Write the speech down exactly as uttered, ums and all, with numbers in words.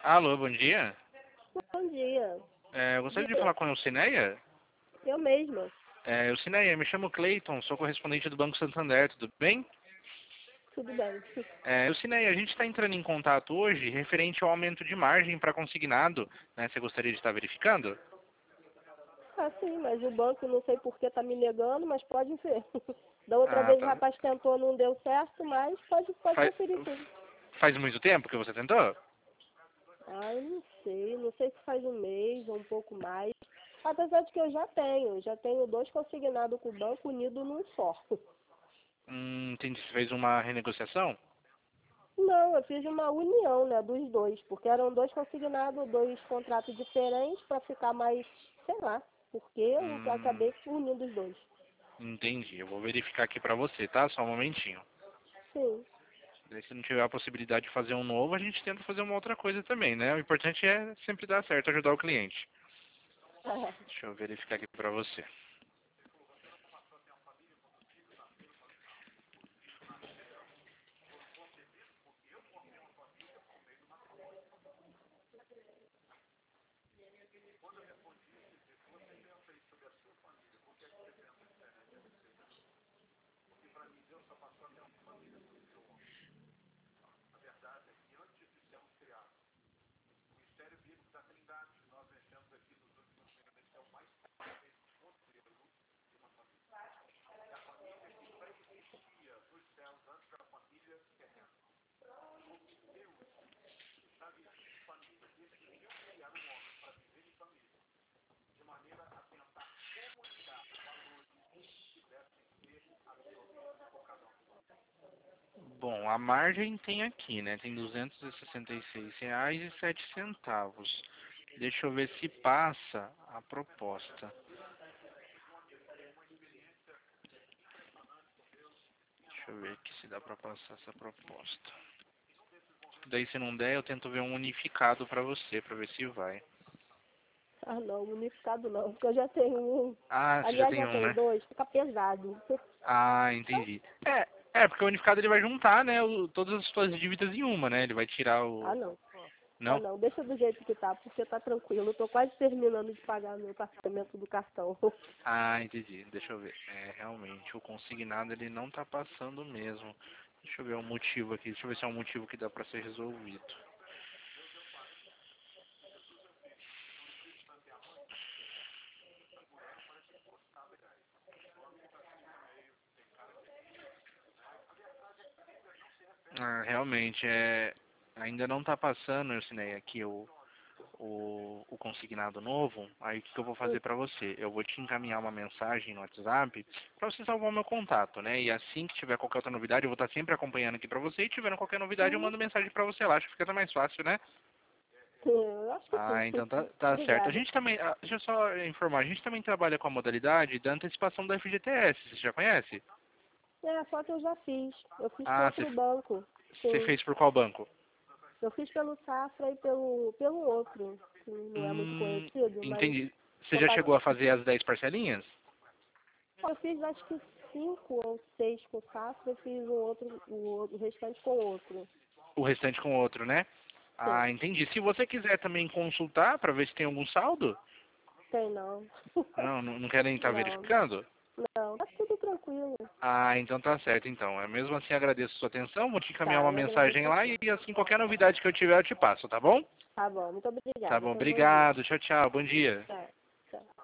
Alô, bom dia. Bom dia. É, eu gostaria de Dia. falar com a Eucineia. Eu mesma. É, Eucineia, me chamo Cleiton, sou correspondente do Banco Santander, tudo bem? Tudo bem. É, Eucineia, a gente está entrando em contato hoje referente ao aumento de margem para consignado, né? Você gostaria de estar verificando? Ah, sim, mas o banco não sei por que está me negando, mas pode ser. Da outra Ah, vez o tá. rapaz tentou, não deu certo, mas pode, pode Faz, conferir sim. faz muito tempo que você tentou? Ah, eu não sei, não sei se faz um mês ou um pouco mais. Apesar de que eu já tenho, já tenho dois consignados com o banco unido num só. Hum, entendi. Você fez uma renegociação? Não, eu fiz uma união, né, dos dois, porque eram dois consignados, dois contratos diferentes para ficar mais, sei lá, porque eu Hum, acabei unindo os dois. entendi. Eu vou verificar aqui para você, tá? Só um momentinho. Sim. Daí, se não tiver a possibilidade de fazer um novo, a gente tenta fazer uma outra coisa também, né? O importante é sempre dar certo, ajudar o cliente. Deixa eu verificar aqui pra você. Bom, a margem tem aqui, né? Tem duzentos e sessenta e seis reais e sete centavos. Deixa eu ver se passa a proposta. Deixa eu ver aqui se dá pra passar essa proposta. Daí, se não der, eu tento ver um unificado pra você, pra ver se vai. Ah, não, unificado não, porque eu já tenho um. Ah, você já Aliás, tem já um, tenho né? dois, fica pesado. Ah, entendi. É, é porque o unificado ele vai juntar, né, o, todas as suas dívidas em uma, né? Ele vai tirar Ah, o... não. Ah, Não? não, deixa do jeito que tá, porque tá tranquilo. Eu tô quase terminando de pagar meu parcelamento do cartão. Ah, entendi. Deixa eu ver. É, realmente, o consignado ele não tá passando mesmo. Deixa eu ver o motivo aqui. Deixa eu ver se é um motivo que dá pra ser resolvido. Ah, realmente, é... ainda não tá passando, eu assinei aqui o, o, o consignado novo. Aí, o que que eu vou fazer pra você? Eu vou te encaminhar uma mensagem no WhatsApp pra você salvar o meu contato, né? E assim que tiver qualquer outra novidade, eu vou estar sempre acompanhando aqui pra você. E tiver qualquer novidade, eu Sim, mando mensagem pra você lá. Acho que fica até mais fácil, né? sim, eu acho que sim. Ah, então tá, tá certo. A Obrigada. gente também, ah, deixa eu só informar, a gente também trabalha com a modalidade da antecipação da F G T S, você já conhece? É, só que eu já fiz. Eu fiz com Ah, você outro banco. você Sim. fez por qual banco? Eu fiz pelo Safra e pelo, pelo outro, que não é muito Hum, conhecido, mas entendi. Você eu já paguei. chegou a fazer as dez parcelinhas? Eu fiz acho que cinco ou seis com Safra e fiz o outro, o, outro- o restante com outro. O restante com outro, né? Sim. Ah, entendi. Se você quiser também consultar para ver se tem algum saldo, Tem não. não, não, não querem estar Não, verificando? não, tá tudo tranquilo. Ah, então tá certo, então. É mesmo assim, agradeço a sua atenção, vou te encaminhar Tá, uma eu mensagem agradeço a lá você. e assim, qualquer novidade que eu tiver eu te passo, tá bom? Tá bom, muito Tá obrigada. bom, Tenha um bom dia. obrigado. Tchau, tchau. Bom dia. Tchau.